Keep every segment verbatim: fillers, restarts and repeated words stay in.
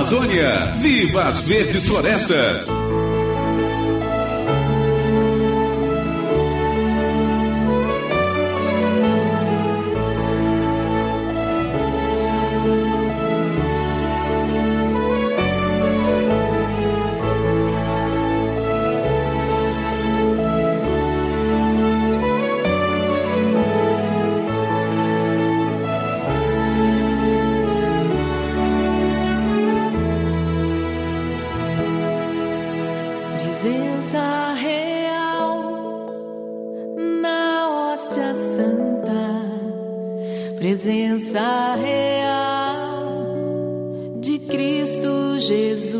Amazônia. Viva as verdes florestas. Presença real na hóstia santa, presença real de Cristo Jesus,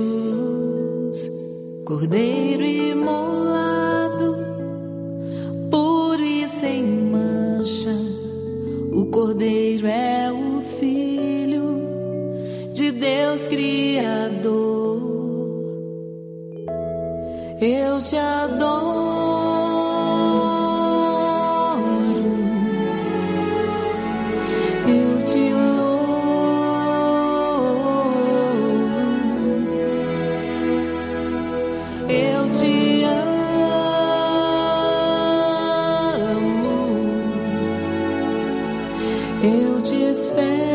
Cordeiro imolado, puro e sem mancha. O Cordeiro é o Filho de Deus Criador. Eu te adoro, eu te louvo, eu te amo, eu te espero.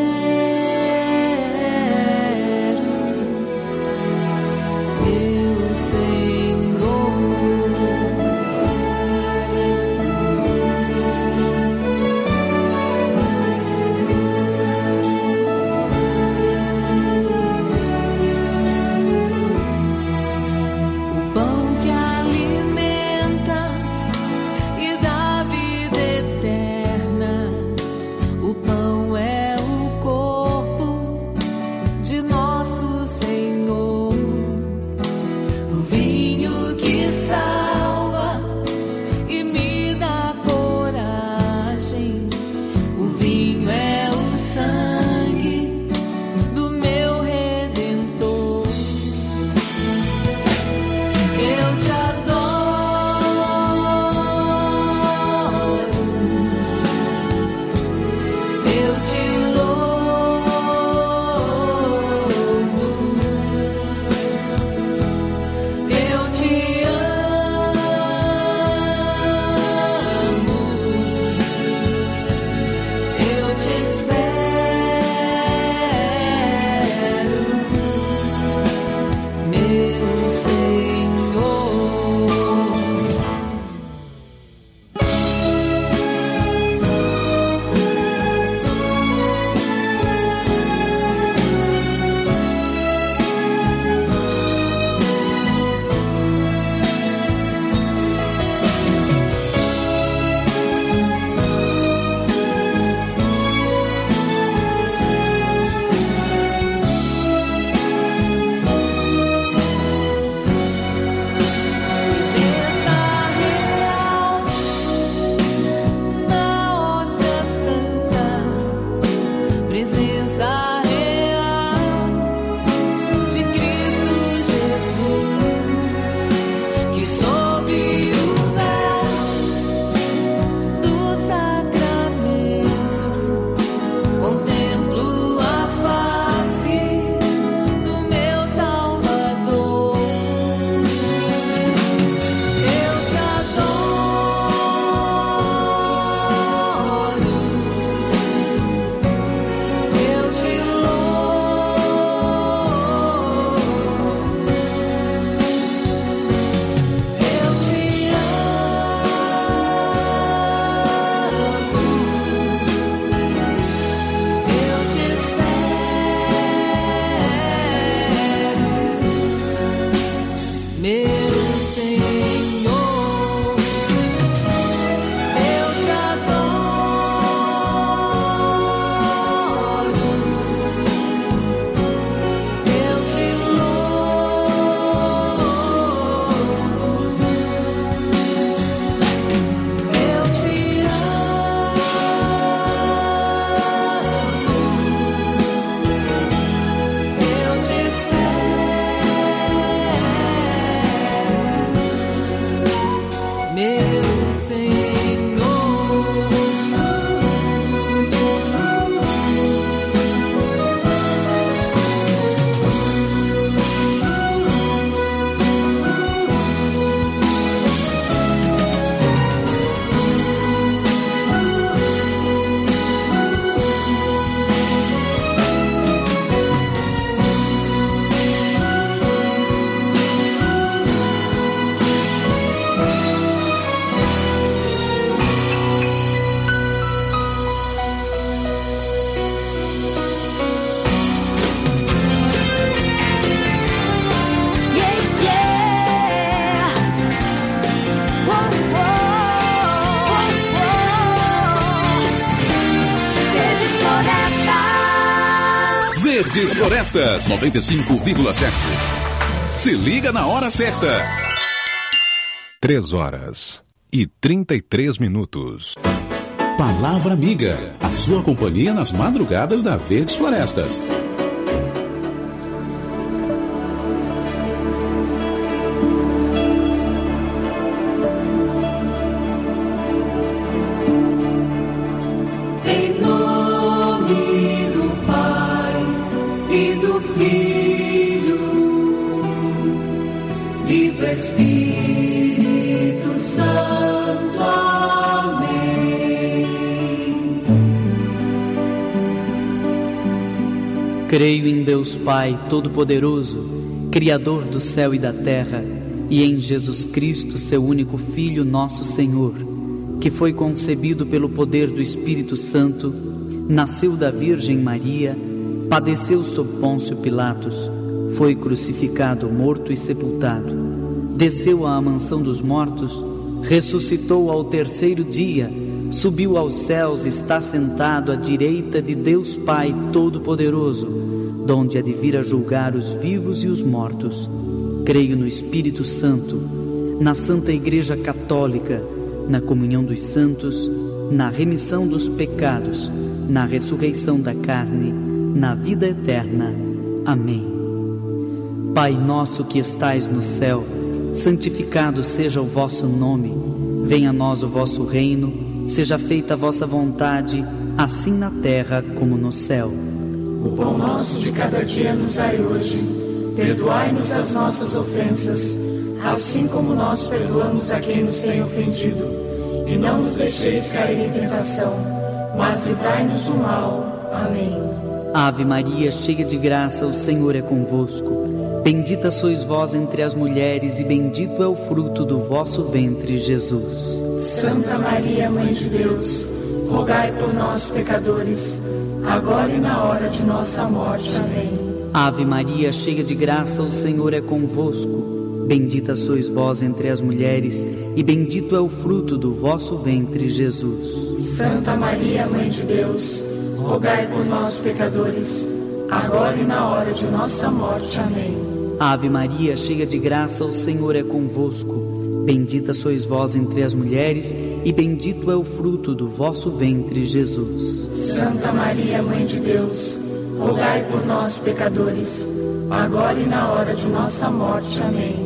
Verdes Florestas, noventa e cinco vírgula sete. Se liga na hora certa. Três horas e trinta e três minutos. Palavra Amiga, a sua companhia nas madrugadas da Verdes Florestas. Em nome do Pai e do Filho e do Espírito Santo. Amém. Creio em Deus Pai Todo-Poderoso, Criador do céu e da terra, e em Jesus Cristo, seu único Filho, nosso Senhor, que foi concebido pelo poder do Espírito Santo, nasceu da Virgem Maria, padeceu sob Pôncio Pilatos, foi crucificado, morto e sepultado, desceu à mansão dos mortos, ressuscitou ao terceiro dia, subiu aos céus e está sentado à direita de Deus Pai Todo-Poderoso, donde há de vir a julgar os vivos e os mortos. Creio no Espírito Santo, na Santa Igreja Católica, na comunhão dos santos, na remissão dos pecados, na ressurreição da carne, na vida eterna. Amém. Pai nosso que estais no céu, santificado seja o vosso nome. Venha a nós o vosso reino, seja feita a vossa vontade, assim na terra como no céu. O pão nosso de cada dia nos dai hoje. Perdoai-nos as nossas ofensas, assim como nós perdoamos a quem nos tem ofendido. E não nos deixeis cair em tentação, mas livrai-nos do mal. Amém. Ave Maria, cheia de graça, o Senhor é convosco. Bendita sois vós entre as mulheres, e bendito é o fruto do vosso ventre, Jesus. Santa Maria, Mãe de Deus, rogai por nós, pecadores, agora e na hora de nossa morte. Amém. Ave Maria, cheia de graça, o Senhor é convosco. Bendita sois vós entre as mulheres, e bendito é o fruto do vosso ventre, Jesus. Santa Maria, Mãe de Deus, rogai por nós, pecadores, agora e na hora de nossa morte. Amém. Ave Maria, cheia de graça, o Senhor é convosco. Bendita sois vós entre as mulheres, e bendito é o fruto do vosso ventre, Jesus. Santa Maria, Mãe de Deus, rogai por nós, pecadores, agora e na hora de nossa morte. Amém.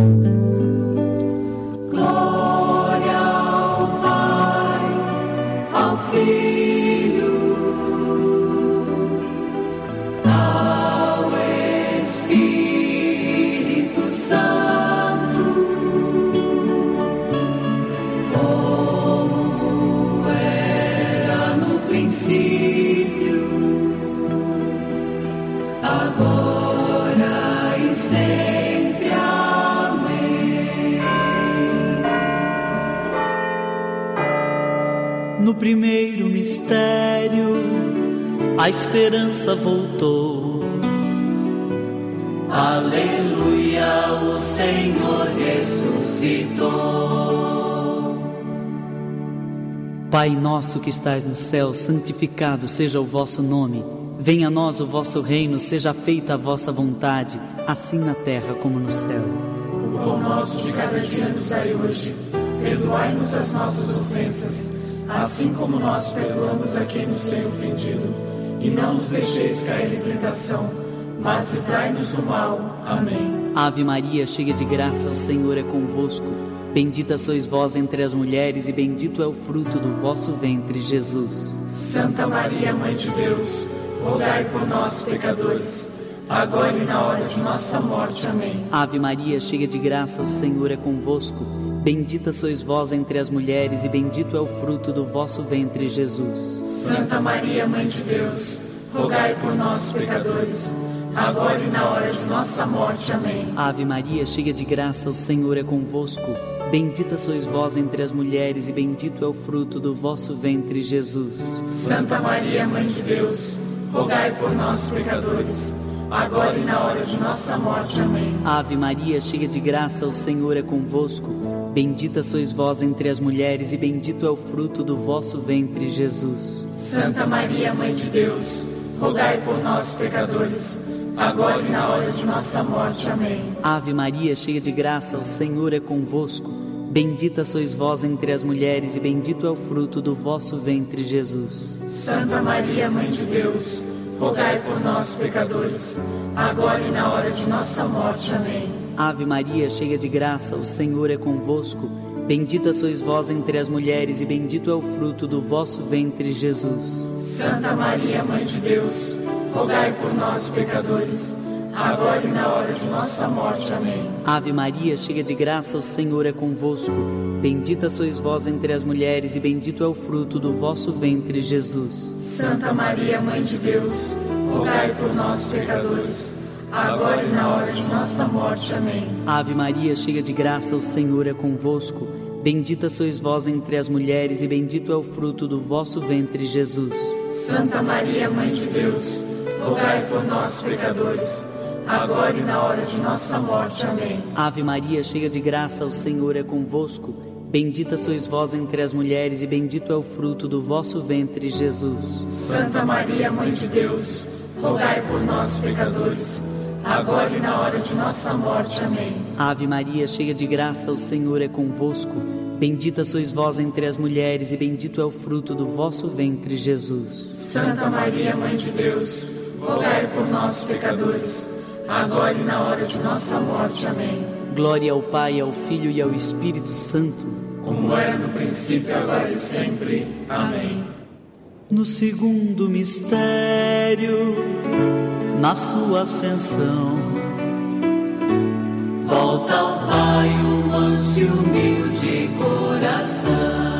Glória ao Pai, ao Filho, ao Espírito Santo, como era no princípio, agora e sempre. Amém. No primeiro mistério, a esperança voltou. Aleluia, o Senhor ressuscitou. Pai nosso que estais no céu, santificado seja o vosso nome. Venha a nós o vosso reino, seja feita a vossa vontade, assim na terra como no céu. O pão nosso de cada dia nos dai hoje. Perdoai-nos as nossas ofensas, assim como nós perdoamos a quem nos tem ofendido. E não nos deixeis cair em tentação, mas livrai-nos do mal. Amém. Ave Maria, cheia de graça, o Senhor é convosco. Bendita sois vós entre as mulheres, e bendito é o fruto do vosso ventre, Jesus. Santa Maria, Mãe de Deus, rogai por nós, pecadores, agora e na hora de nossa morte. Amém. Ave Maria, cheia de graça, o Senhor é convosco. Bendita sois vós entre as mulheres, e bendito é o fruto do vosso ventre, Jesus. Santa Maria, Mãe de Deus, rogai por nós, pecadores, agora e na hora de nossa morte. Amém. Ave Maria, cheia de graça, o Senhor é convosco. Bendita sois vós entre as mulheres, e bendito é o fruto do vosso ventre, Jesus. Santa Maria, Mãe de Deus, rogai por nós, pecadores, agora e na hora de nossa morte. Amém. Ave Maria, cheia de graça, o Senhor é convosco. Bendita sois vós entre as mulheres, e bendito é o fruto do vosso ventre, Jesus. Santa Maria, Mãe de Deus, rogai por nós, pecadores, agora e na hora de nossa morte. Amém. Ave Maria, cheia de graça, o Senhor é convosco. Bendita sois vós entre as mulheres e bendito é o fruto do vosso ventre, Jesus. Santa Maria, Mãe de Deus, rogai por nós, pecadores, agora e na hora de nossa morte. Amém. Ave Maria, cheia de graça, o Senhor é convosco. Bendita sois vós entre as mulheres e bendito é o fruto do vosso ventre, Jesus. Santa Maria, Mãe de Deus, rogai por nós, pecadores, agora e na hora de nossa morte. Amém. Ave Maria, cheia de graça, o Senhor é convosco. Bendita sois vós entre as mulheres e bendito é o fruto do vosso ventre, Jesus. Santa Maria, Mãe de Deus, rogai por nós, pecadores, agora e na hora de nossa morte. Amém. Ave Maria, cheia de graça, o Senhor é convosco. Bendita sois vós entre as mulheres e bendito é o fruto do vosso ventre, Jesus. Santa Maria, Mãe de Deus, rogai por nós, pecadores, agora e na hora de nossa morte. Amém. Ave Maria, cheia de graça, o Senhor é convosco. Bendita sois vós entre as mulheres e bendito é o fruto do vosso ventre, Jesus. Santa Maria, Mãe de Deus, rogai por nós, pecadores, agora e na hora de nossa morte. Amém. Ave Maria, cheia de graça, o Senhor é convosco. Bendita sois vós entre as mulheres e bendito é o fruto do vosso ventre, Jesus. Santa Maria, Mãe de Deus, rogai por nós, pecadores, agora e na hora de nossa morte. Amém. Glória ao Pai, ao Filho e ao Espírito Santo, como era no princípio, agora e sempre. Amém. No segundo mistério, na sua ascensão, volta ao Pai um manso e humilde coração.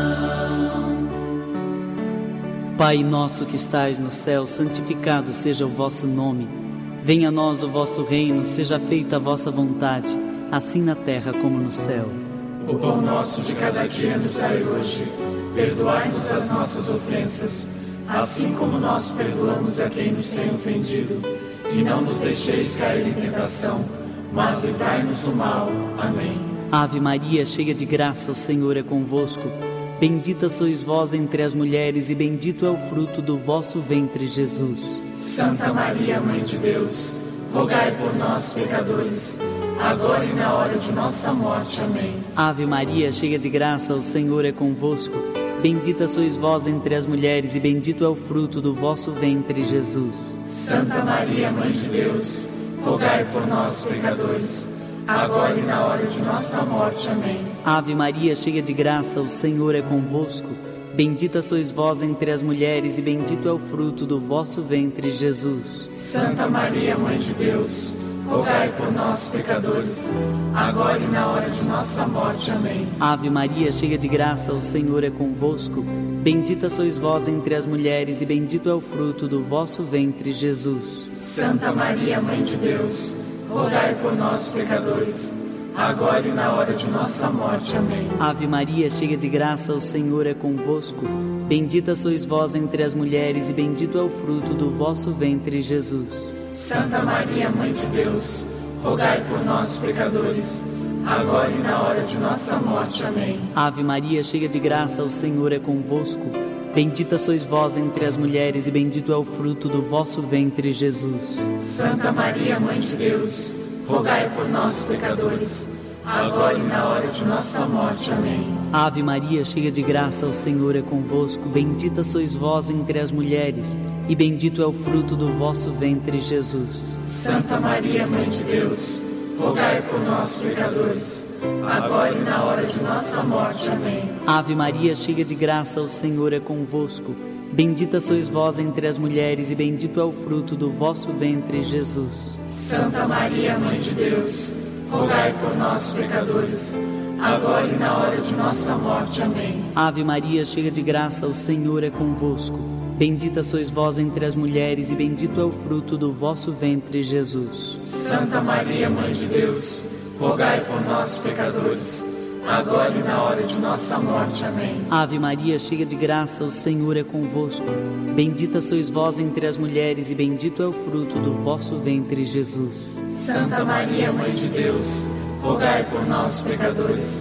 Pai nosso que estais no céu, santificado seja o vosso nome. Venha a nós o vosso reino, seja feita a vossa vontade, assim na terra como no céu. O pão nosso de cada dia nos dai hoje. Perdoai-nos as nossas ofensas, assim como nós perdoamos a quem nos tem ofendido. E não nos deixeis cair em tentação, mas livrai-nos do mal. Amém. Ave Maria, cheia de graça, o Senhor é convosco. Bendita sois vós entre as mulheres e bendito é o fruto do vosso ventre, Jesus. Santa Maria, Mãe de Deus, rogai por nós, pecadores, agora e na hora de nossa morte. Amém. Ave Maria, cheia de graça, o Senhor é convosco. Bendita sois vós entre as mulheres e bendito é o fruto do vosso ventre, Jesus. Santa Maria, Mãe de Deus, rogai por nós, pecadores, agora e na hora de nossa morte. Amém. Ave Maria, cheia de graça, o Senhor é convosco. Bendita sois vós entre as mulheres e bendito é o fruto do vosso ventre, Jesus. Santa Maria, Mãe de Deus, rogai por nós, pecadores, agora e na hora de nossa morte. Amém. Ave Maria, cheia de graça, o Senhor é convosco. Bendita sois vós entre as mulheres e bendito é o fruto do vosso ventre, Jesus. Santa Maria, Mãe de Deus, rogai por nós, pecadores, agora e na hora de nossa morte. Amém. Ave Maria, cheia de graça, o Senhor é convosco. Bendita sois vós entre as mulheres e bendito é o fruto do vosso ventre, Jesus. Santa Maria, Mãe de Deus, rogai por nós, pecadores, agora e na hora de nossa morte. Amém. Ave Maria, cheia de graça, o Senhor é convosco. Bendita sois vós entre as mulheres e bendito é o fruto do vosso ventre, Jesus. Santa Maria, Mãe de Deus, rogai por nós, pecadores, agora e na hora de nossa morte. Amém. Ave Maria, cheia de graça, o Senhor é convosco. Bendita sois vós entre as mulheres e bendito é o fruto do vosso ventre, Jesus. Santa Maria, Mãe de Deus, rogai por nós, pecadores, agora e na hora de nossa morte. Amém. Ave Maria, cheia de graça, o Senhor é convosco. Bendita sois vós entre as mulheres e bendito é o fruto do vosso ventre, Jesus. Santa Maria, Mãe de Deus, rogai por nós, pecadores, agora e na hora de nossa morte. Amém. Ave Maria, cheia de graça, o Senhor é convosco. Bendita sois vós entre as mulheres e bendito é o fruto do vosso ventre, Jesus. Santa Maria, Mãe de Deus, rogai por nós, pecadores, agora e na hora de nossa morte. Amém. Ave Maria, cheia de graça, o Senhor é convosco. Bendita sois vós entre as mulheres e bendito é o fruto do vosso ventre, Jesus. Santa Maria, Mãe de Deus, rogai por nós, pecadores,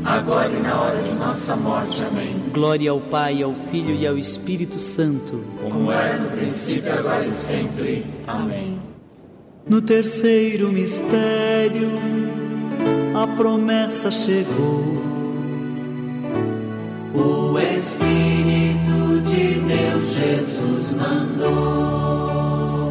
agora e na hora de nossa morte. Amém. Glória ao Pai, ao Filho e ao Espírito Santo, como era no princípio, agora e sempre. Amém. No terceiro mistério, a promessa chegou. O Espírito de Deus Jesus mandou.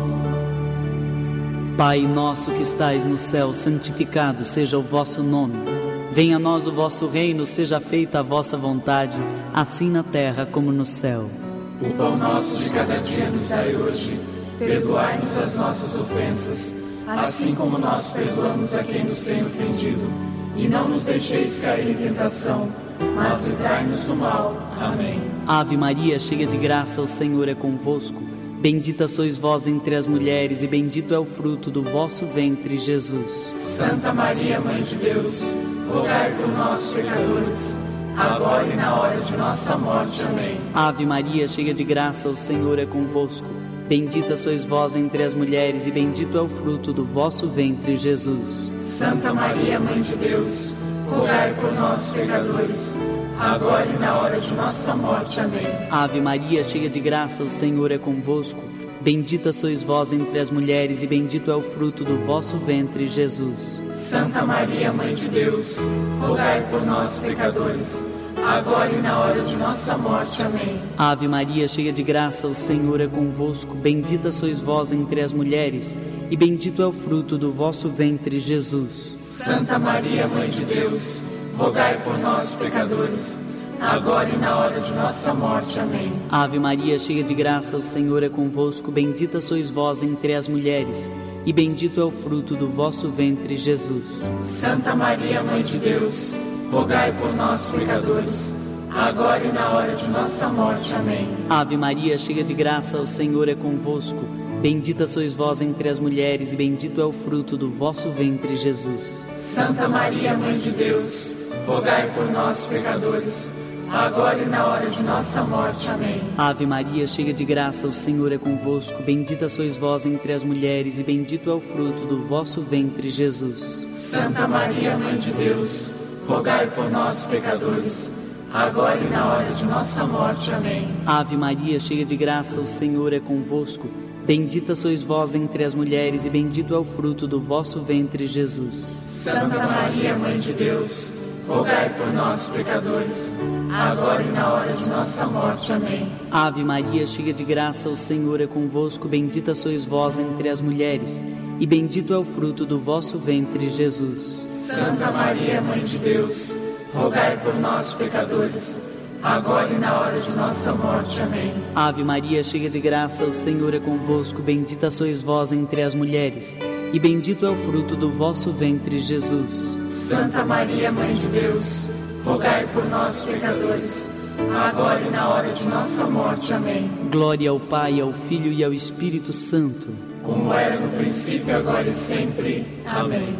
Pai nosso que estais no céu, santificado seja o vosso nome. Venha a nós o vosso reino, seja feita a vossa vontade, assim na terra como no céu. O pão nosso de cada dia nos dai hoje. Perdoai-nos as nossas ofensas, assim como nós perdoamos a quem nos tem ofendido. E não nos deixeis cair em tentação, mas livrai-nos do mal. Amém. Ave Maria, cheia de graça, o Senhor é convosco. Bendita sois vós entre as mulheres, e bendito é o fruto do vosso ventre, Jesus. Santa Maria, Mãe de Deus, rogai por nós, pecadores, agora e na hora de nossa morte. Amém. Ave Maria, cheia de graça, o Senhor é convosco. Bendita sois vós entre as mulheres, e bendito é o fruto do vosso ventre, Jesus. Santa Maria, Mãe de Deus, rogai por nós, pecadores, agora e na hora de nossa morte. Amém. Ave Maria, cheia de graça, o Senhor é convosco. Bendita sois vós entre as mulheres, e bendito é o fruto do vosso ventre, Jesus. Santa Maria, Mãe de Deus, rogai por nós, pecadores, agora e na hora de nossa morte. Amém. Ave Maria, cheia de graça, o Senhor é convosco. Bendita sois vós entre as mulheres, e bendito é o fruto do vosso ventre, Jesus. Santa Maria, Mãe de Deus, rogai por nós, pecadores, agora e na hora de nossa morte. Amém. Ave Maria, cheia de graça, o Senhor é convosco. Bendita sois vós entre as mulheres, e bendito é o fruto do vosso ventre, Jesus. Santa Maria, Mãe de Deus, rogai por nós, pecadores, agora e na hora de nossa morte. Amém. Ave Maria, cheia de graça, o Senhor é convosco. Bendita sois vós entre as mulheres, e bendito é o fruto do vosso ventre, Jesus. Santa Maria, Mãe de Deus, rogai por nós, pecadores, agora e na hora de nossa morte. Amém. Ave Maria, cheia de graça, o Senhor é convosco. Bendita sois vós entre as mulheres, e bendito é o fruto do vosso ventre, Jesus. Santa Maria, Mãe de Deus, rogai por nós, pecadores, agora e na hora de nossa morte. Amém. Ave Maria, cheia de graça, o Senhor é convosco. Bendita sois vós entre as mulheres, e bendito é o fruto do vosso ventre, Jesus. Santa Maria, Mãe de Deus, rogai por nós, pecadores, agora e na hora de nossa morte. Amém. Ave Maria, cheia de graça, o Senhor é convosco. Bendita sois vós entre as mulheres, e bendito é o fruto do vosso ventre, Jesus. Santa Maria, Mãe de Deus, rogai por nós, pecadores, agora e na hora de nossa morte. Amém. Ave Maria, cheia de graça, o Senhor é convosco. Bendita sois vós entre as mulheres, e bendito é o fruto do vosso ventre, Jesus. Santa Maria, Mãe de Deus, rogai por nós, pecadores, agora e na hora de nossa morte. Amém. Glória ao Pai, ao Filho e ao Espírito Santo, como era no princípio, agora e sempre. Amém.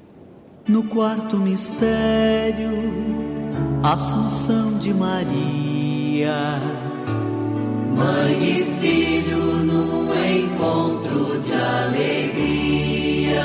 No quarto mistério, Assunção de Maria. Mãe e filho num encontro de alegria.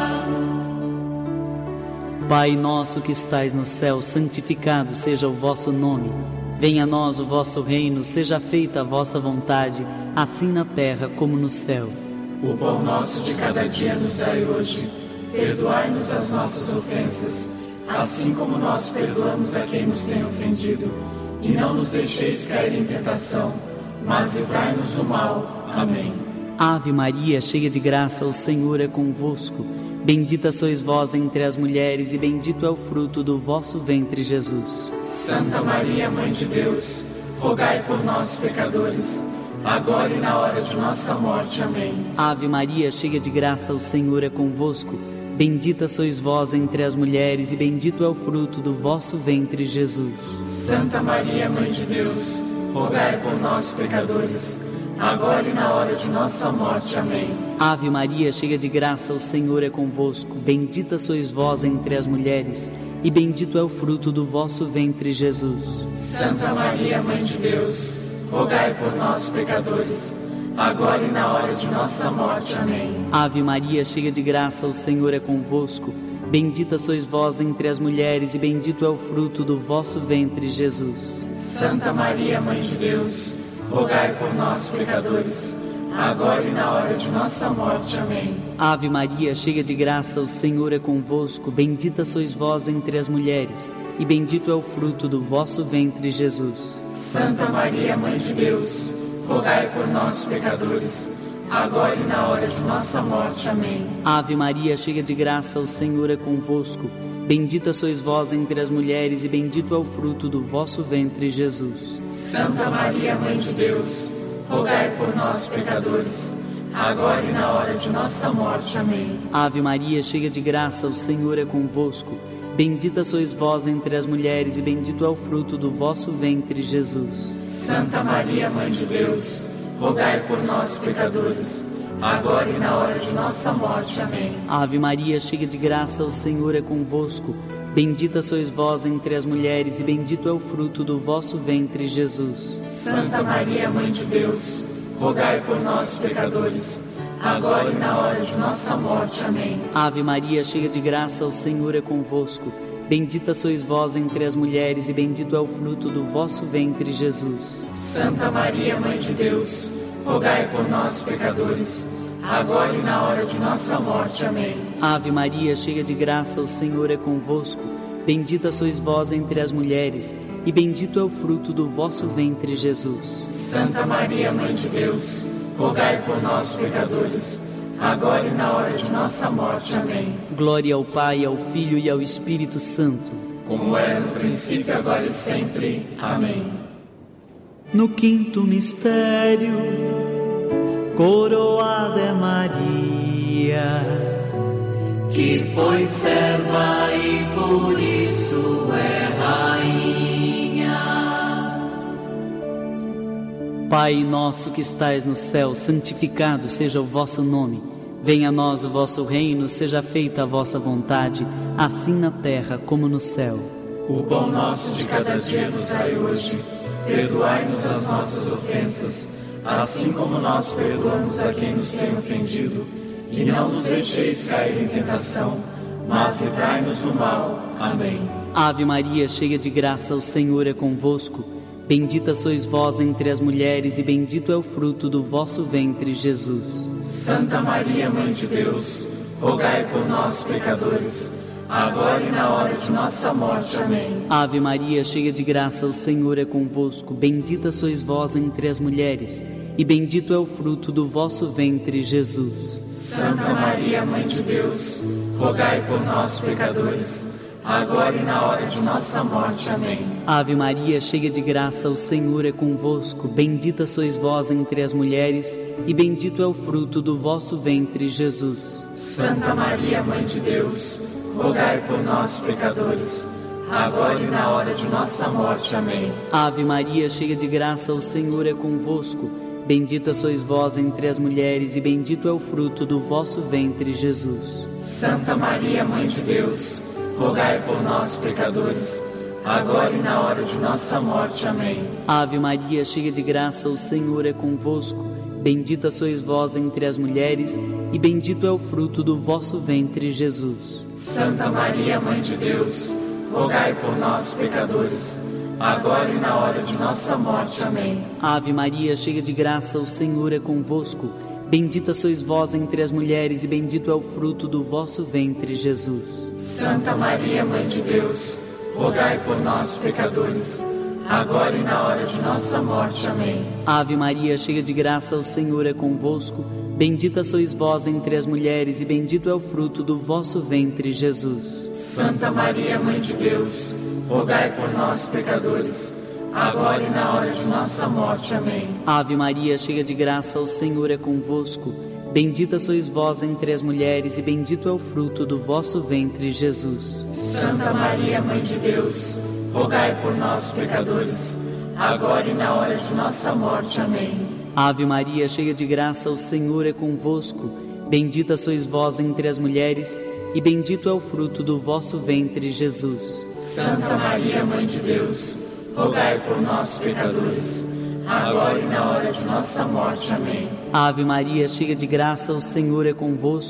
Pai nosso que estais no céu, santificado seja o vosso nome. Venha a nós o vosso reino, seja feita a vossa vontade, assim na terra como no céu. O pão nosso de cada dia nos dai hoje. Perdoai-nos as nossas ofensas, assim como nós perdoamos a quem nos tem ofendido. E não nos deixeis cair em tentação, mas livrai-nos do mal. Amém. Ave Maria, cheia de graça, o Senhor é convosco. Bendita sois vós entre as mulheres, e bendito é o fruto do vosso ventre, Jesus. Santa Maria, Mãe de Deus, rogai por nós, pecadores, agora e na hora de nossa morte. Amém. Ave Maria, cheia de graça, o Senhor é convosco. Bendita sois vós entre as mulheres, e bendito é o fruto do vosso ventre, Jesus. Santa Maria, Mãe de Deus, rogai por nós, pecadores, agora e na hora de nossa morte. Amém. Ave Maria, cheia de graça, o Senhor é convosco. Bendita sois vós entre as mulheres, e bendito é o fruto do vosso ventre, Jesus. Santa Maria, Mãe de Deus, rogai por nós, pecadores, agora e na hora de nossa morte. Amém. Ave Maria, cheia de graça, o Senhor é convosco. Bendita sois vós entre as mulheres, e bendito é o fruto do vosso ventre, Jesus. Santa Maria, Mãe de Deus, rogai por nós, pecadores, agora e na hora de nossa morte. Amém. Ave Maria, cheia de graça, o Senhor é convosco. Bendita sois vós entre as mulheres, e bendito é o fruto do vosso ventre, Jesus. Santa Maria, Mãe de Deus, rogai por nós, pecadores, agora e na hora de nossa morte. Amém. Ave Maria, cheia de graça, o Senhor é convosco. Bendita sois vós entre as mulheres, e bendito é o fruto do vosso ventre, Jesus. Santa Maria, Mãe de Deus, rogai por nós, pecadores, agora e na hora de nossa morte. Amém. Ave Maria, cheia de graça, o Senhor é convosco. Bendita sois vós entre as mulheres, e bendito é o fruto do vosso ventre, Jesus. Santa Maria, Mãe de Deus, rogai por nós, pecadores, agora e na hora de nossa morte. Amém. Ave Maria, cheia de graça, o Senhor é convosco. Bendita sois vós entre as mulheres, e bendito é o fruto do vosso ventre, Jesus. Santa Maria, Mãe de Deus, rogai por nós, pecadores, agora e na hora de nossa morte. Amém. Ave Maria, cheia de graça, o Senhor é convosco. Bendita sois vós entre as mulheres, e bendito é o fruto do vosso ventre, Jesus. Santa Maria, Mãe de Deus, rogai por nós, pecadores, agora e na hora de nossa morte. Amém. Ave Maria, cheia de graça, o Senhor é convosco. Bendita sois vós entre as mulheres, e bendito é o fruto do vosso ventre, Jesus. Santa Maria, Mãe de Deus, rogai por nós, pecadores, agora e na hora de nossa morte. Amém. Glória ao Pai, ao Filho e ao Espírito Santo, como era no princípio, agora e sempre. Amém. No quinto mistério, coroada é Maria, que foi serva e por isso é rainha. Pai nosso que estais no céu, santificado seja o vosso nome. Venha a nós o vosso reino, seja feita a vossa vontade, assim na terra como no céu. O pão nosso de cada dia nos dai hoje. Perdoai-nos as nossas ofensas, assim como nós perdoamos a quem nos tem ofendido. E não nos deixeis cair em tentação, mas livrai-nos do mal. Amém. Ave Maria, cheia de graça, o Senhor é convosco. Bendita sois vós entre as mulheres, e bendito é o fruto do vosso ventre, Jesus. Santa Maria, Mãe de Deus, rogai por nós, pecadores, agora e na hora de nossa morte. Amém. Ave Maria, cheia de graça, o Senhor é convosco. Bendita sois vós entre as mulheres, e bendito é o fruto do vosso ventre, Jesus. Santa Maria, Mãe de Deus, rogai por nós, pecadores, agora e na hora de nossa morte. Amém. Ave Maria, cheia de graça, o Senhor é convosco. Bendita sois vós entre as mulheres, e bendito é o fruto do vosso ventre, Jesus. Santa Maria, Mãe de Deus, rogai por nós, pecadores, agora e na hora de nossa morte. Amém. Ave Maria, cheia de graça, o Senhor é convosco. Bendita sois vós entre as mulheres, e bendito é o fruto do vosso ventre, Jesus. Santa Maria, Mãe de Deus, rogai por nós, pecadores, agora e na hora de nossa morte. Amém. Ave Maria, cheia de graça, o Senhor é convosco. Bendita sois vós entre as mulheres, e bendito é o fruto do vosso ventre, Jesus. Santa Maria, Mãe de Deus, rogai por nós, pecadores, agora e na hora de nossa morte. Amém. Ave Maria, cheia de graça, o Senhor é convosco. Bendita sois vós entre as mulheres, e bendito é o fruto do vosso ventre, Jesus. Santa Maria, Mãe de Deus, rogai por nós, pecadores, agora e na hora de nossa morte. Amém. Ave Maria, cheia de graça, o Senhor é convosco. Bendita sois vós entre as mulheres, e bendito é o fruto do vosso ventre, Jesus. Santa Maria, Mãe de Deus, rogai por nós, pecadores, agora e na hora de nossa morte. Amém. Ave Maria, cheia de graça, o Senhor é convosco. Bendita sois vós entre as mulheres, e bendito é o fruto do vosso ventre, Jesus. Santa Maria, Mãe de Deus, rogai por nós, pecadores, agora e na hora de nossa morte. Amém. Ave Maria, cheia de graça, o Senhor é convosco. Bendita sois vós entre as mulheres, e bendito é o fruto do vosso ventre, Jesus. Santa Maria, Mãe de Deus, rogai por nós, pecadores, agora e na hora de nossa morte. Amém. Ave Maria, cheia de graça, o Senhor é convosco.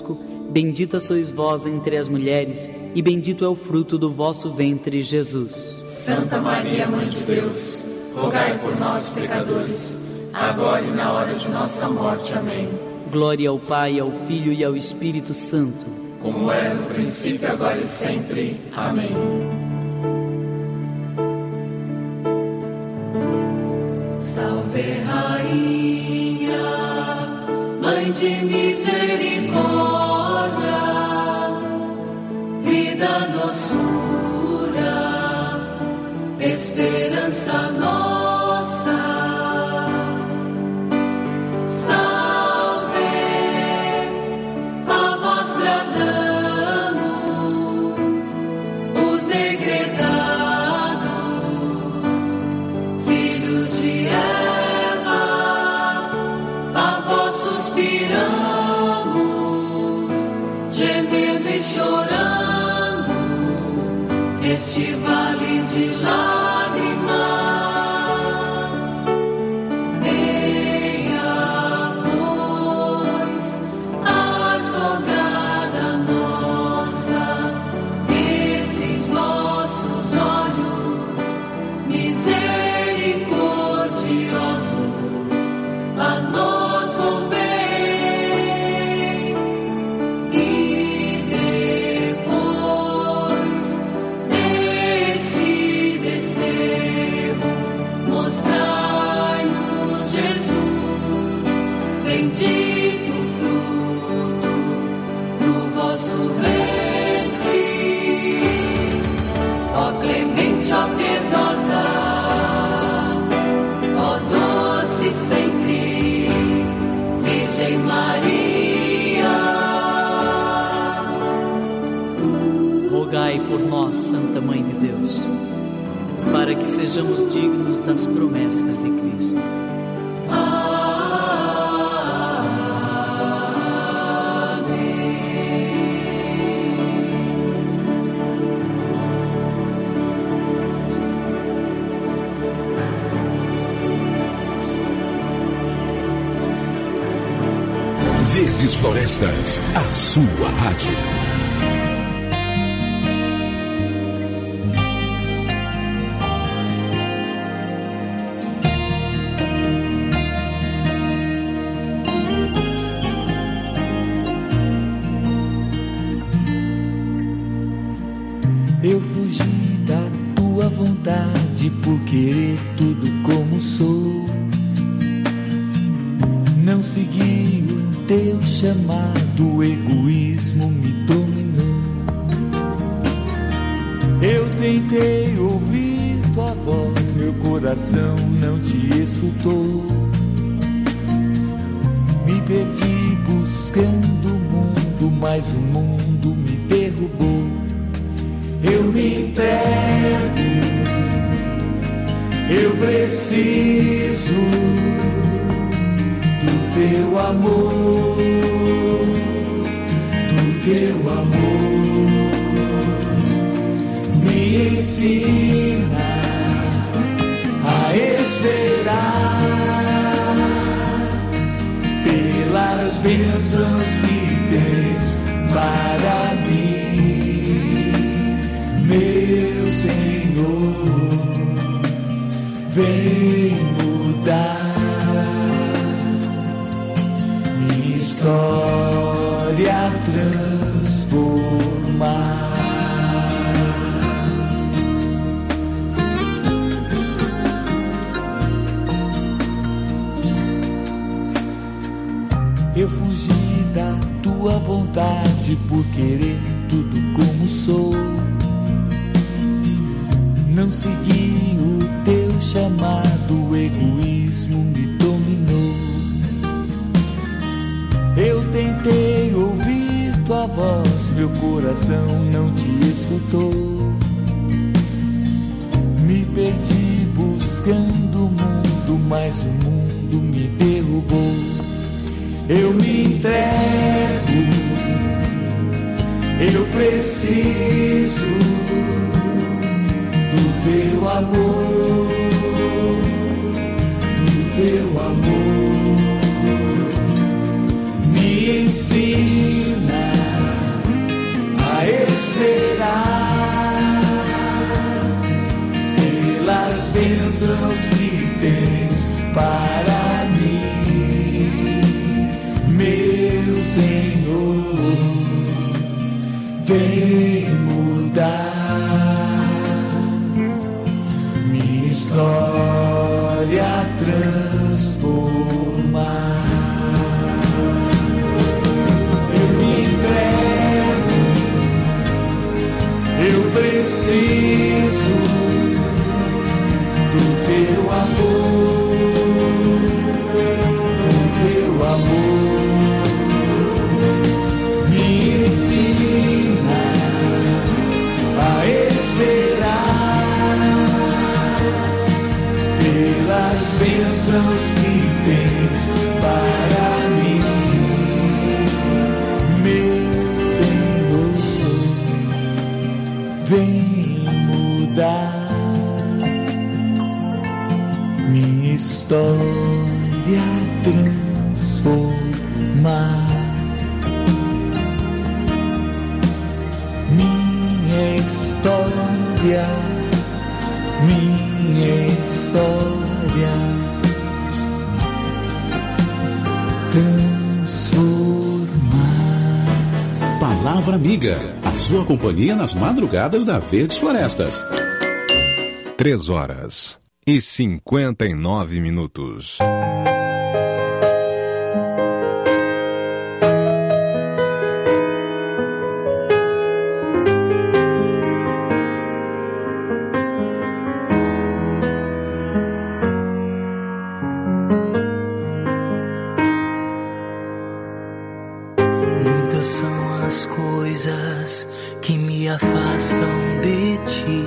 Bendita sois vós entre as mulheres, e bendito é o fruto do vosso ventre, Jesus. Santa Maria, Mãe de Deus, rogai por nós, pecadores, agora e na hora de nossa morte. Amém. Glória ao Pai, ao Filho e ao Espírito Santo, como era no princípio, agora e sempre. Amém. Salve, Rainha, Mãe de misericórdia, vida, doçura, esperança nossa. Salve, a vós bradamos, os degredados, filhos de Eva, a vós suspiramos, gemendo e chorando, neste vale de lágrimas. Venha, pois, advogada nossa, esses nossos olhos misericordiosos a nós volvei, e depois desse desterro mostrai-nos Jesus, bendito o fruto do vosso ventre. Ó clemente, ó piedosa, ó doce sempre Virgem Maria. rogai por nós, Santa Mãe de Deus, para que sejamos dignos das promessas de Cristo. Verdes Florestas, a sua rádio. Eu fugi da tua vontade por querer tudo como sou. Não segui o teu chamado, o egoísmo me dominou. Eu tentei ouvir tua voz, meu coração não te escutou. Me perdi buscando o mundo, mas o mundo me derrubou. Eu me entrego, eu preciso do teu amor, do teu amor. Me ensina a esperar pelas bênçãos que tens para mim. Meu Senhor, vem mudar minha história, transformar. Eu fugi da tua vontade por querer tudo como sou. Não segui o teu chamado, o egoísmo me dominou. Eu tentei ouvir tua voz, meu coração não te escutou. Me perdi buscando o mundo, mas o mundo me derrubou. Eu me entrego, eu preciso do teu amor, do teu amor. Me ensina bênçãos que tens para mim, meu Senhor, vem mudar minha história, transformar. Eu me entrego, eu preciso do teu amor, do teu amor. Me ensina a esperar pelas bênçãos que tens para mim, meu Senhor, vem mudar minha história, transformar minha história, minha história, transformar. Palavra Amiga, a sua companhia nas madrugadas da Verdes Florestas. Três horas e cinquenta e nove minutos. Muitas são as coisas que me afastam de ti.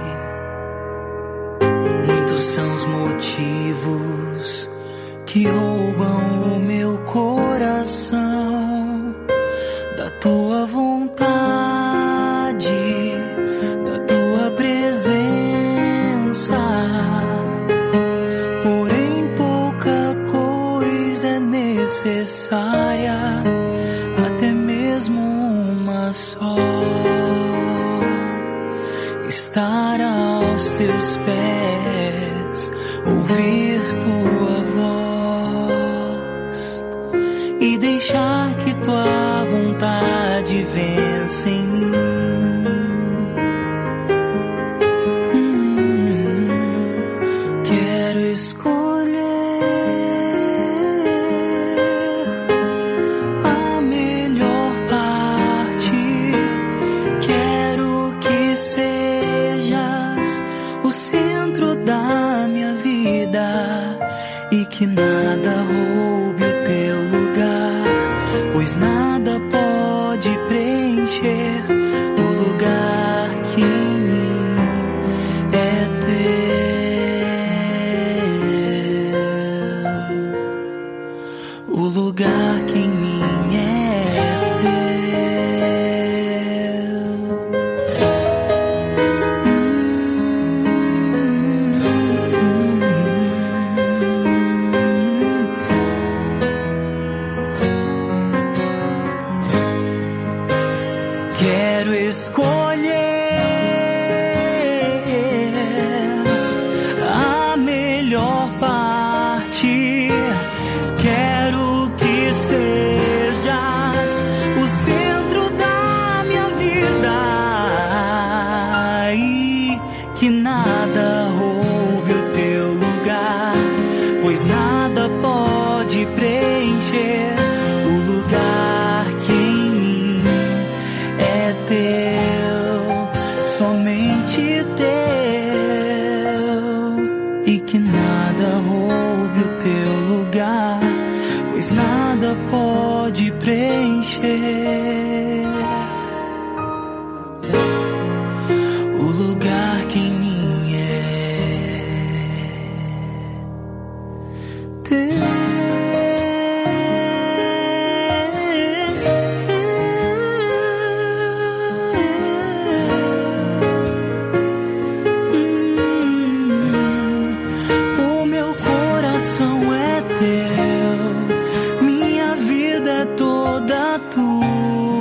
Muitos são os motivos que roubam o meu coração da tua vontade, da tua presença. Porém, pouca coisa é necessária, até mesmo uma só: estar aos teus pés, ouvir tua voz e deixar que tua vontade vença em mim. Hum, quero escolher a melhor parte, quero que sejas o centro da minha vida e que nada roube o teu lugar, pois nada pode preencher o lugar que em mim é teu, o lugar que em mim é Quero escolher a melhor parte, quero que sejas o centro da minha vida e que nada roube o teu lugar, pois nada pode preencher o lugar que em mim é teu, somente teu, e que nada roube o teu lugar, pois nada pode preencher o lugar que em mim é teu. É teu, minha vida é toda tua.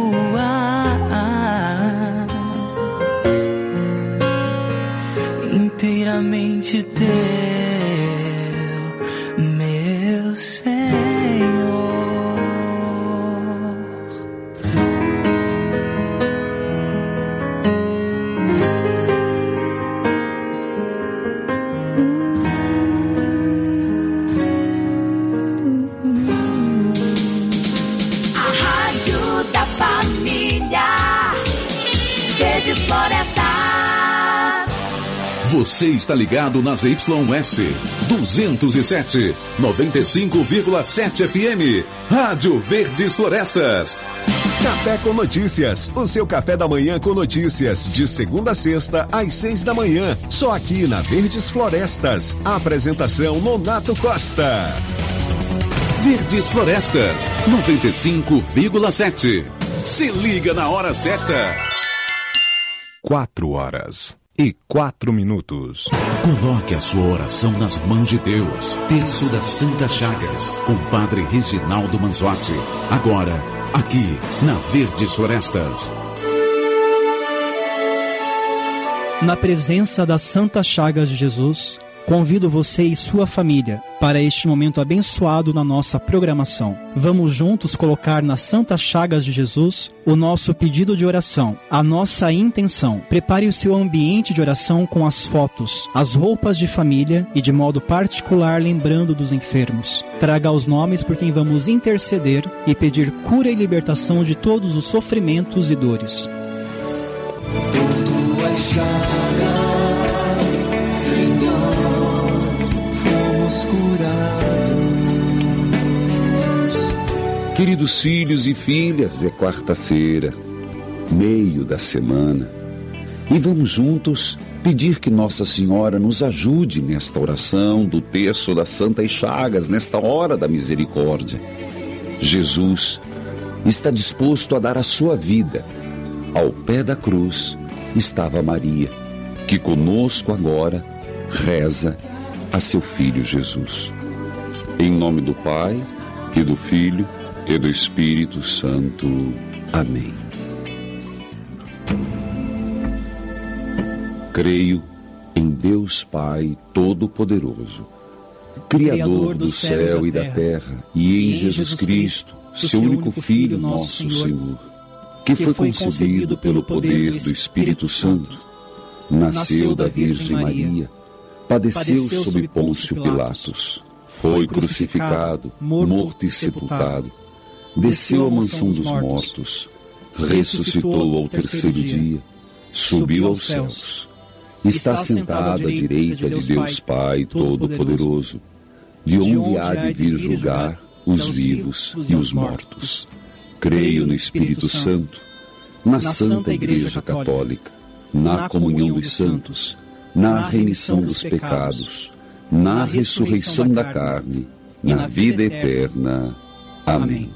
Florestas. Você está ligado nas Y S duzentos e sete, noventa e cinco vírgula sete F M, Rádio Verdes Florestas. Café com Notícias, o seu café da manhã com notícias, de segunda a sexta, às seis da manhã, só aqui na Verdes Florestas. A apresentação Nonato Costa. Verdes Florestas, noventa e cinco vírgula sete. Se liga na hora certa. Quatro horas e quatro minutos. Coloque a sua oração nas mãos de Deus. Terço das Santas Chagas, com Padre Reginaldo Manzotti. Agora, aqui na Verdes Florestas. Na presença das Santas Chagas de Jesus, convido você e sua família para este momento abençoado na nossa programação. Vamos juntos colocar nas Santas Chagas de Jesus o nosso pedido de oração, a nossa intenção. Prepare o seu ambiente de oração com as fotos, as roupas de família e de modo particular lembrando dos enfermos. Traga os nomes por quem vamos interceder e pedir cura e libertação de todos os sofrimentos e dores. Por tuas chagas, Senhor, fomos curados. Queridos filhos e filhas, é quarta-feira, meio da semana, e vamos juntos pedir que Nossa Senhora nos ajude nesta oração do terço das Santas Chagas, nesta hora da misericórdia. Jesus está disposto a dar a sua vida. Ao pé da cruz estava Maria, que conosco agora reza a seu Filho Jesus. Em nome do Pai, e do Filho, e do Espírito Santo. Amém. Creio em Deus Pai Todo-Poderoso, Criador do céu e da terra, e em Jesus Cristo, seu único Filho, nosso Senhor, que foi concebido pelo poder do Espírito Santo, nasceu da Virgem Maria, padeceu sob Pôncio Pilatos, foi crucificado, morto e sepultado, desceu à mansão dos mortos, ressuscitou ao terceiro dia, subiu aos céus, está sentado à direita de Deus Pai Todo-Poderoso, de onde há de vir julgar os vivos e os mortos. Creio no Espírito Santo, na Santa Igreja Católica, na comunhão dos santos, na remissão dos pecados, na ressurreição da carne, na vida eterna. Amém.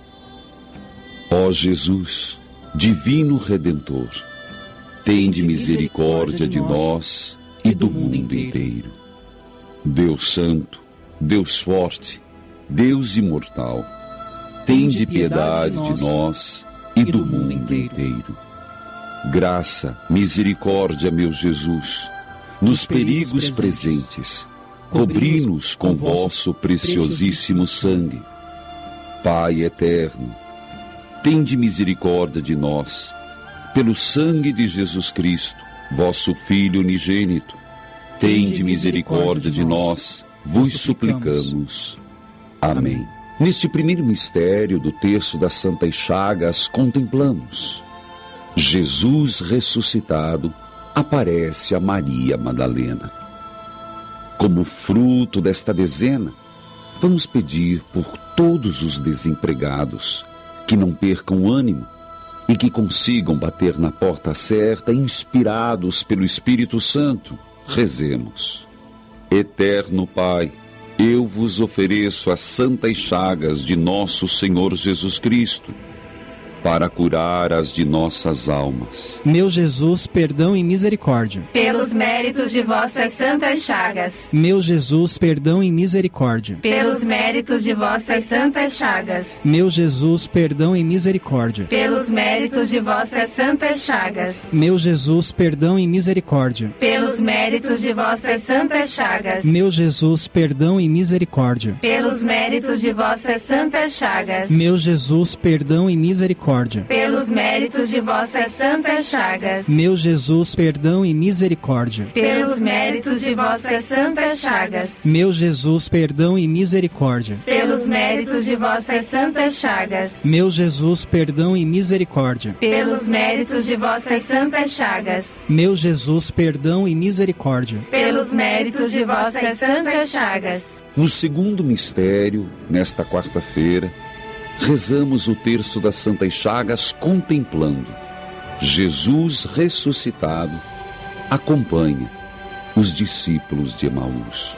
Ó Jesus, Divino Redentor, tende misericórdia de nós e do mundo inteiro. Deus Santo, Deus Forte, Deus Imortal, tende piedade de nós e do mundo inteiro. Graça, misericórdia, meu Jesus, nos perigos presentes, cobri-nos com vosso preciosíssimo sangue. Pai eterno, tende misericórdia de nós, pelo sangue de Jesus Cristo, vosso Filho unigênito. Tende misericórdia de nós, vos suplicamos. Amém. Neste primeiro mistério do terço das Santas Chagas, contemplamos Jesus ressuscitado aparece a Maria Madalena. Como fruto desta dezena, vamos pedir por todos os desempregados que não percam o ânimo e que consigam bater na porta certa, inspirados pelo Espírito Santo. Rezemos. Eterno Pai, eu vos ofereço as santas chagas de nosso Senhor Jesus Cristo, para curar as de nossas almas. Meu Jesus, perdão e misericórdia. Pelos méritos de vossas santas chagas. Meu Jesus, perdão e misericórdia. Pelos méritos de vossas santas chagas. Meu Jesus, perdão e misericórdia. Pelos méritos de vossas santas chagas. Meu Jesus, perdão e misericórdia. Pelos méritos de vossas santas chagas. Meu Jesus, perdão e misericórdia. Pelos méritos de vossas santas chagas. Meu Jesus, perdão e misericórdia. misericórdia. Pelos méritos de vossas santas chagas. Meu Jesus, perdão e misericórdia. Pelos méritos de vossas santas chagas. Meu Jesus, perdão e misericórdia. Pelos méritos de vossas santas chagas. Meu Jesus, perdão e misericórdia. Pelos méritos de vossas santas chagas. Meu Jesus, perdão e misericórdia. Pelos méritos de vossas santas chagas. No segundo mistério, nesta quarta-feira, rezamos o terço das Santas Chagas contemplando Jesus ressuscitado acompanha os discípulos de Emaús.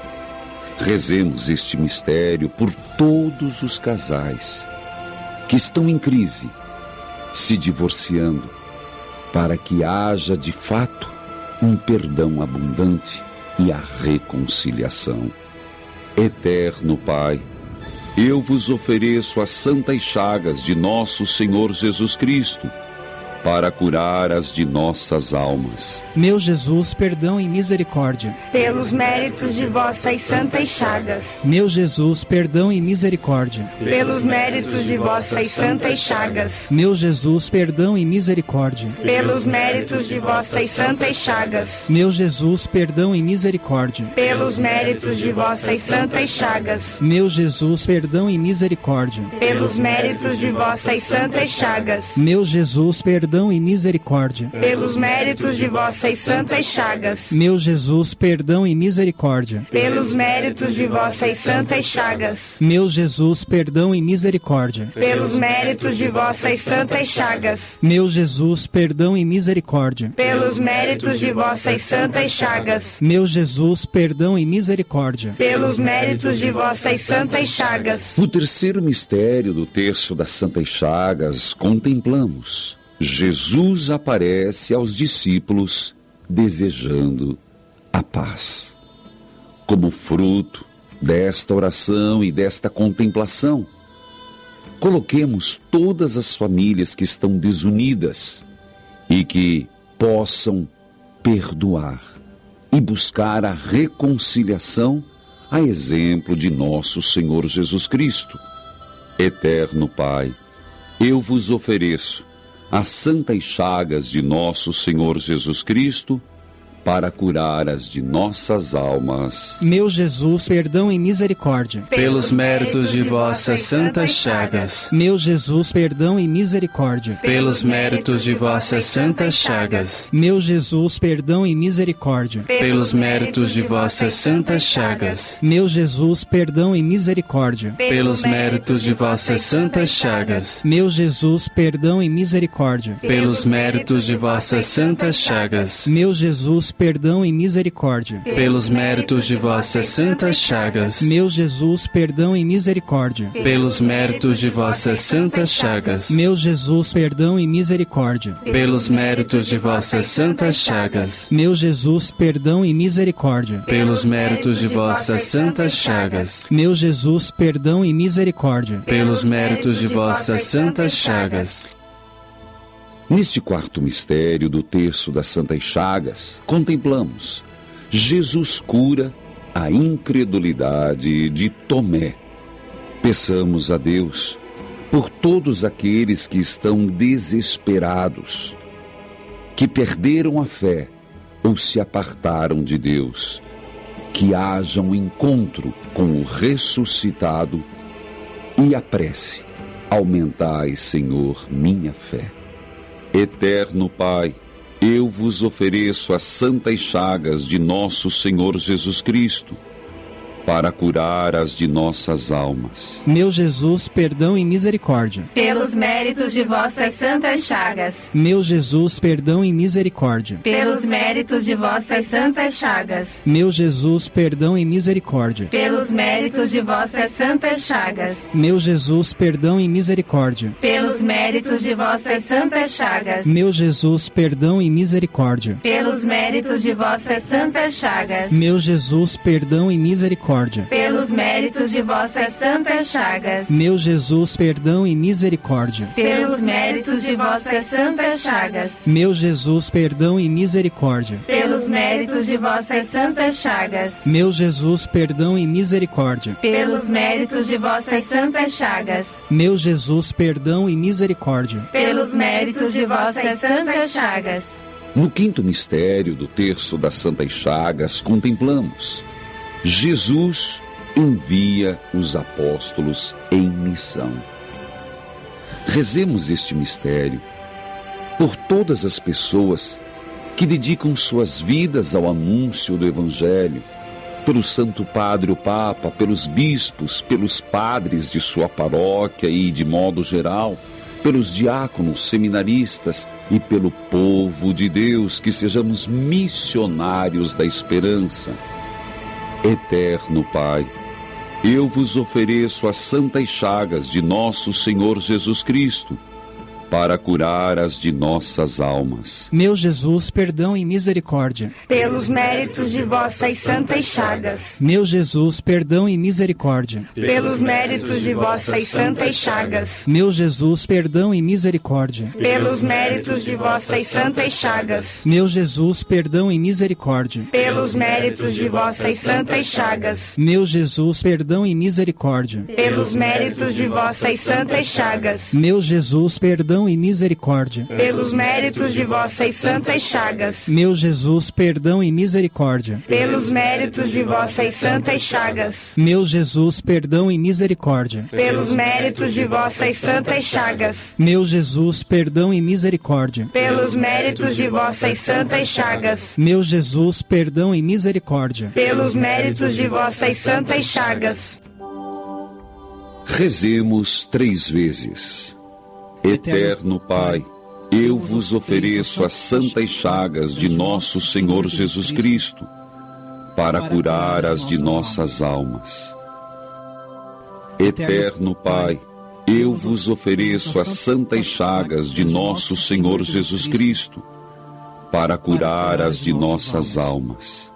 Rezemos este mistério por todos os casais que estão em crise, se divorciando, para que haja de fato um perdão abundante e a reconciliação. Eterno Pai, eu vos ofereço as santas chagas de nosso Senhor Jesus Cristo, para curar as de nossas almas. Meu Jesus, perdão e misericórdia. Pelos méritos de vossas santas chagas. Meu Jesus, perdão e misericórdia. Pelos méritos de vossas santas chagas. Meu Jesus, perdão e misericórdia. Pelos méritos de vossas santas chagas. Meu Jesus, perdão e misericórdia. Pelos méritos de vossas santas chagas. Meu Jesus, perdão e misericórdia. Pelos méritos de vossas santas chagas. Meu Jesus, perdão Perdão e misericórdia. Pelos méritos de vossas santas chagas. Meu Jesus, perdão e misericórdia. Pelos méritos de vossas santas chagas. Meu Jesus, perdão e misericórdia. Pelos méritos de vossas santas chagas. Meu Jesus, perdão e misericórdia. Pelos méritos de vossas santas chagas. Meu Jesus, perdão e misericórdia. Pelos méritos de vossas santas chagas. No terceiro mistério do terço das Santas Chagas, contemplamos Jesus aparece aos discípulos desejando a paz. Como fruto desta oração e desta contemplação, coloquemos todas as famílias que estão desunidas e que possam perdoar e buscar a reconciliação a exemplo de nosso Senhor Jesus Cristo. Eterno Pai, eu vos ofereço as santas chagas de nosso Senhor Jesus Cristo, para curar as de nossas almas. Meu Jesus, perdão e misericórdia. Pelos méritos de vossas santas chagas. Meu Jesus, perdão e misericórdia. Pelos méritos de vossas santas chagas. Meu Jesus, perdão e misericórdia. Pelos méritos de vossas santas chagas. Meu Jesus, perdão e misericórdia. Pelos méritos de vossas santas chagas. Meu Jesus, perdão e misericórdia. Pelos méritos de vossas santas chagas. Meu Jesus, perdão e misericórdia. Pelos méritos de vossas santas chagas. Meu Jesus, perdão e misericórdia. Pelos méritos de vossas santas chagas. Meu Jesus, perdão e misericórdia. Pelos méritos de vossas santas chagas. Meu Jesus, perdão e misericórdia. Pelos méritos de vossas santas chagas. Meu Jesus, perdão e misericórdia. Pelos méritos de vossas santas chagas. Neste quarto mistério do terço das Santas Chagas, contemplamos Jesus cura a incredulidade de Tomé. Peçamos a Deus por todos aqueles que estão desesperados, que perderam a fé ou se apartaram de Deus, que haja um encontro com o ressuscitado e a prece: aumentai, Senhor, minha fé. Eterno Pai, eu vos ofereço as santas chagas de nosso Senhor Jesus Cristo, para curar as de nossas almas. Meu Jesus, perdão e misericórdia. Pelos méritos de vossas santas chagas. Meu Jesus, perdão e misericórdia. Pelos méritos de vossas santas chagas. Meu Jesus, perdão e misericórdia. Pelos méritos de vossas santas chagas. Meu Jesus, perdão e misericórdia. Pelos méritos de vossas santas chagas. Meu Jesus, perdão e misericórdia. Pelos méritos de vossas santas chagas. Meu Jesus, perdão e misericórdia. Pelos méritos de vossas santas chagas. Meu Jesus, perdão e misericórdia. Pelos méritos de vossas santas chagas. Meu Jesus, perdão e misericórdia. Pelos méritos de vossas santas chagas. Meu Jesus, perdão e misericórdia. Pelos méritos de vossas santas chagas. Meu Jesus, perdão e misericórdia. Pelos méritos de vossas santas chagas. No quinto mistério do terço das Santas Chagas, contemplamos: Jesus envia os apóstolos em missão. Rezemos este mistério por todas as pessoas que dedicam suas vidas ao anúncio do Evangelho, pelo Santo Padre o Papa, pelos bispos, pelos padres de sua paróquia e, de modo geral, pelos diáconos, seminaristas e pelo povo de Deus, que sejamos missionários da esperança. Eterno Pai, eu vos ofereço as santas chagas de nosso Senhor Jesus Cristo, para curar as de nossas almas. Meu Jesus, perdão e misericórdia. Pelos méritos de vossas santas chagas. Meu Jesus, perdão e misericórdia. Pelos méritos de vossas santas chagas. Meu Jesus, perdão e misericórdia. Pelos méritos de vossas santas chagas. Meu Jesus, perdão e misericórdia. Pelos méritos de vossas santas chagas. Meu Jesus, perdão e misericórdia. Pelos méritos de vossas santas chagas. Meu Jesus, perdão e misericórdia. Pelos méritos de vossas santas chagas. Meu Jesus, perdão e misericórdia. Pelos méritos de vossas santas chagas. Meu Jesus, perdão e misericórdia. Pelos méritos de vossas santas chagas. Meu Jesus, perdão e misericórdia. Pelos méritos de vossas santas chagas. Meu Jesus, perdão e misericórdia. Pelos méritos de vossas santas chagas. Rezemos três vezes. Eterno Pai, eu vos ofereço as santas chagas de nosso Senhor Jesus Cristo, para curar as de nossas almas. Eterno Pai, eu vos ofereço as santas chagas de nosso Senhor Jesus Cristo, para curar as de nossas almas.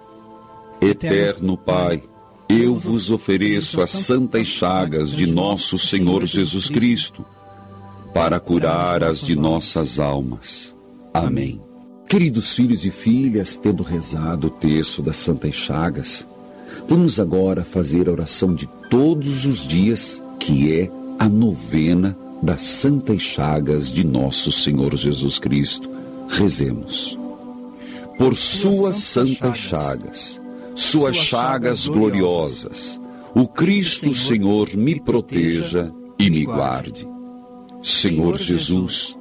Eterno Pai, eu vos ofereço as santas chagas de nosso Senhor Jesus Cristo, para curar as de nossas almas. Amém. Queridos filhos e filhas, tendo rezado o terço das Santas Chagas, vamos agora fazer a oração de todos os dias, que é a novena das Santas Chagas de nosso Senhor Jesus Cristo. Rezemos. Por suas santas chagas, suas chagas gloriosas, o Cristo Senhor me proteja e me guarde. Senhor Jesus,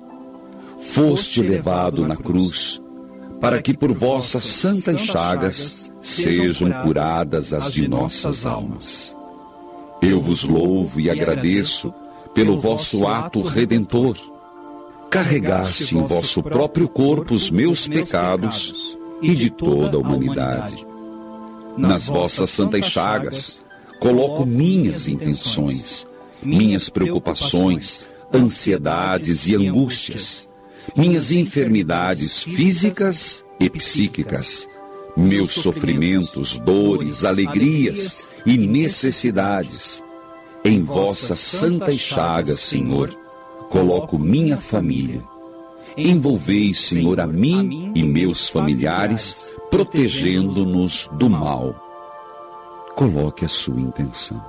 foste levado na cruz, para que por vossas santas chagas sejam curadas as de nossas almas. Eu vos louvo e agradeço pelo vosso ato redentor. Carregaste em vosso próprio corpo os meus pecados e de toda a humanidade. Nas vossas santas chagas, coloco minhas intenções, minhas preocupações, ansiedades e angústias, minhas enfermidades físicas e psíquicas, meus sofrimentos, dores, alegrias e necessidades. Em vossas santas chagas, Senhor, coloco minha família. Envolvei, Senhor, a mim e meus familiares, protegendo-nos do mal. Coloque a sua intenção.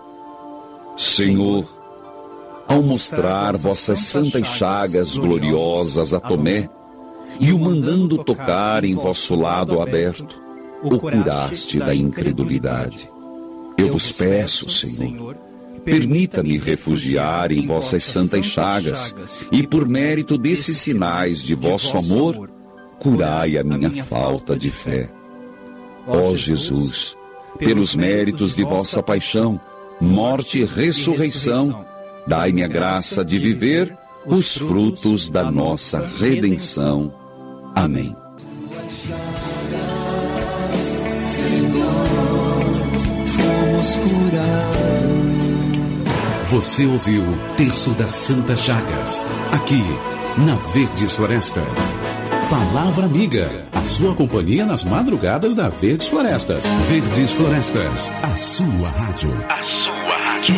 Senhor, ao mostrar vossas santas chagas gloriosas a Tomé, e o mandando tocar em vosso lado aberto, o curaste da incredulidade. Eu vos peço, Senhor, permita-me refugiar em vossas santas chagas, e por mérito desses sinais de vosso amor, curai a minha falta de fé. Ó Jesus, pelos méritos de vossa paixão, morte e ressurreição, dai-me a graça de viver os frutos da nossa redenção. Amém. Você ouviu o Terço das Santas Chagas, aqui na Verdes Florestas. Palavra Amiga, a sua companhia nas madrugadas da Verdes Florestas. Verdes Florestas, a sua rádio. A sua rádio.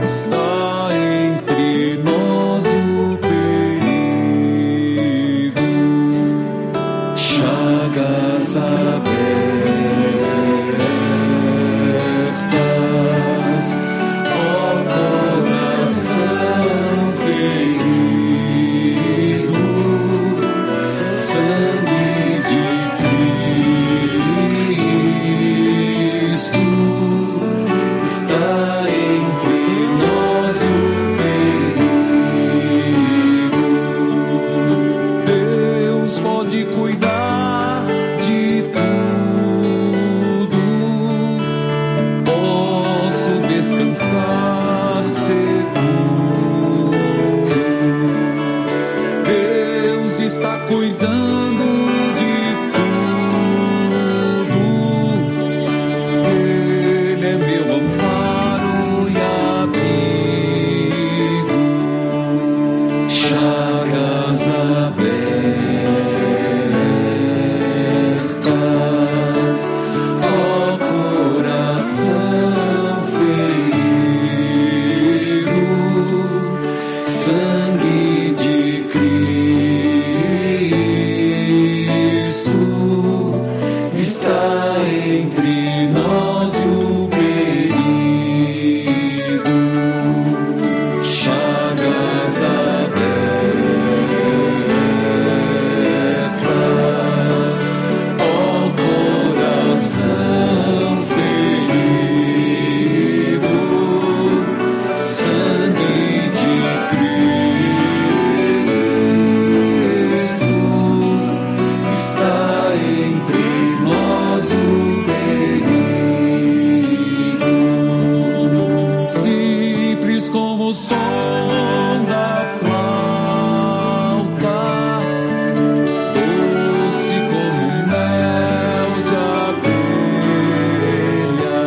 está entre nós o perigo. Chagas abertas, ó coração ferido, sangue de Cristo está entre nós o perigo. Deus pode cuidar de tudo, posso descansar seguro. Deus está cuidando de tudo, Ele é meu amparo e abrigo. Chagas abertas, ó coração ferido, sangue de Cristo está entre nós o perigo. Chagas abertas, ó coração ferido, sangue de Cristo está entre nós o perigo. Simples como o som da flauta, doce como mel de abelha,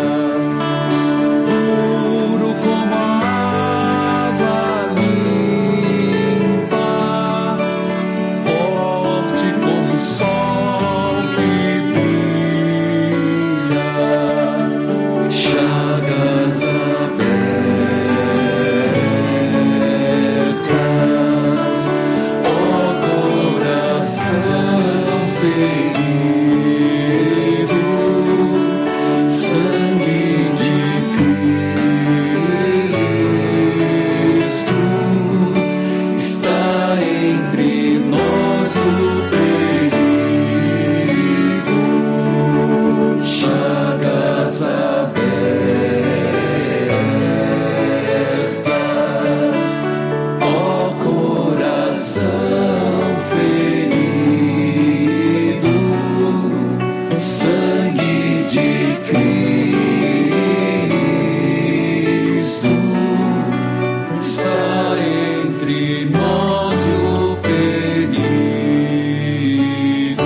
puro como a água limpa, forte como o sol que brilha. Chagas abertas, ó coração ferido, sangue de Cristo está entre nós o perigo. Chagas abertas, ó coração ferido, sangue de Cristo está entre nós o perigo.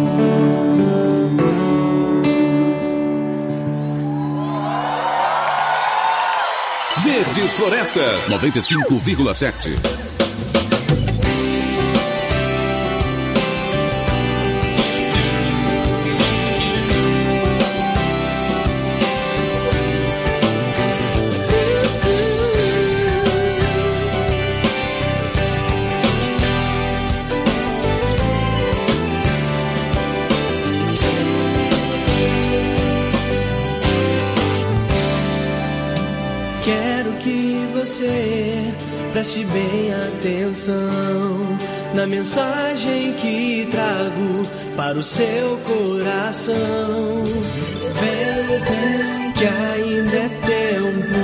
Verdes Florestas, noventa e cinco vírgula sete. Quero que você preste bem atenção na mensagem que trago para o seu coração. Vendo que ainda é tempo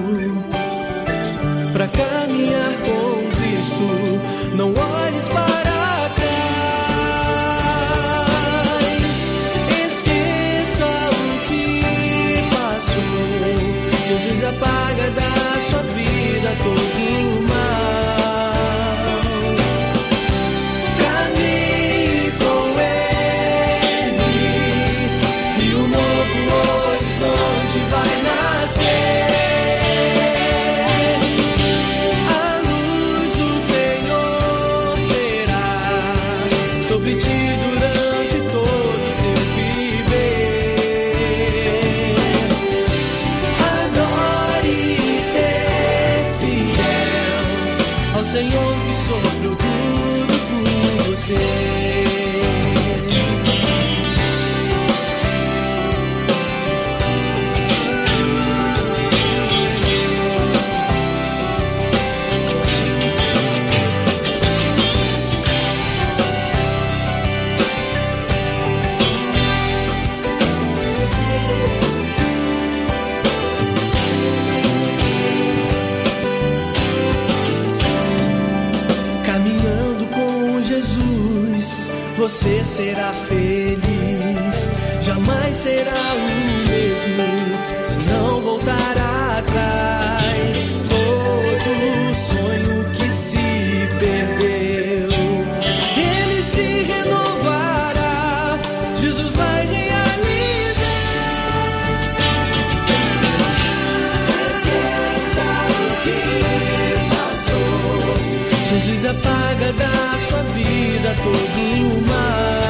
pra caminhar com Cristo, não olhes para trás, esqueça o que passou. Jesus apaga da sua vida todo o mal. Caminhe com Ele e um novo horizonte vai nascer. A luz do Senhor será Senhor que sofreu tudo por você. Você será feliz, jamais será o mesmo se não voltar atrás. Todo sonho que se perdeu, ele se renovará. Jesus vai realizar. Esqueça o que passou. Jesus apaga da sua vida todo o mal.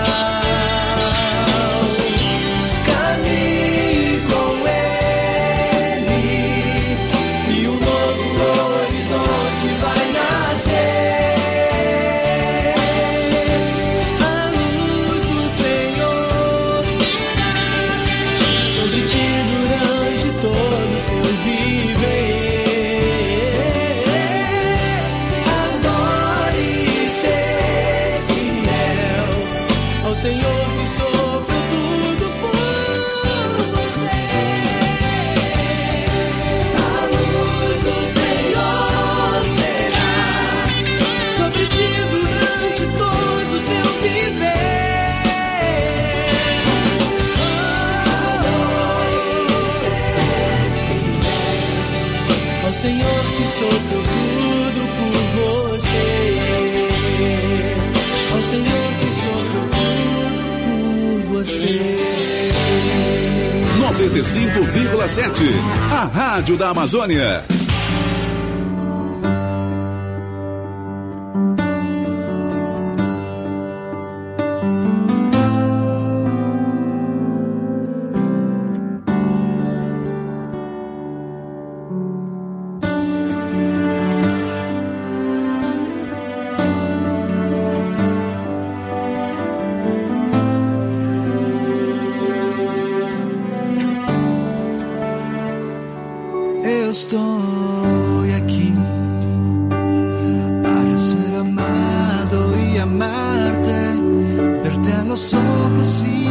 Caminhe com Ele e um novo horizonte vai nascer. A luz do Senhor sobre ti durante todo o seu viver. Senhor que sofreu tudo por você. A luz do Senhor será sobre ti durante todo o seu viver. Ao Senhor que sofreu tudo por você. Ao Senhor que sofreu noventa e cinco vírgula sete, a Rádio da Amazônia. Estoy aquí para ser amado y amarte, verte a los ojos y